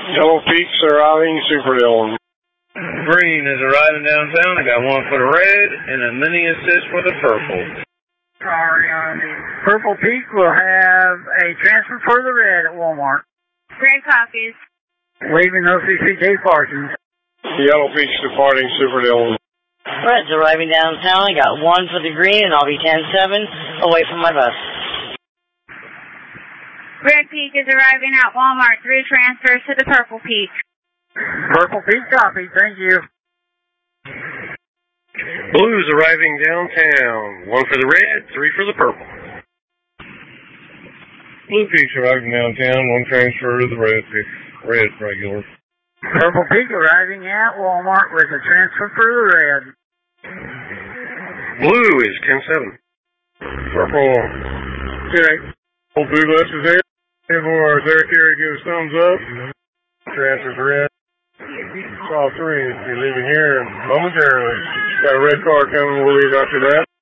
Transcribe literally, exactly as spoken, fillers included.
Yellow Peak's arriving, Super Dillon. Green is arriving downtown. I got one for the red and a mini assist for the purple. Sorry, on the Purple Peak will have a transfer for the red at Walmart. Red copies. Leaving O C C J parking. Yellow Peak's departing, Super Dillon. Red's arriving downtown. I got one for the green, and I'll be ten seven away from my bus. Red Peak is arriving at Walmart. Three transfers to the Purple Peak. Purple Peak copy, thank you. Blue's arriving downtown. One for the red, three for the purple. Blue Peak's arriving downtown. One transfer to the red peak. Red regular. Purple Peak arriving at Walmart with a transfer for the red. Blue is ten seven. Purple. Okay. Old Blue Left is there. Or Derek Carey gives thumbs up. Transfers red. Saw three. Be leaving here momentarily. Got a red car coming. We'll leave after that.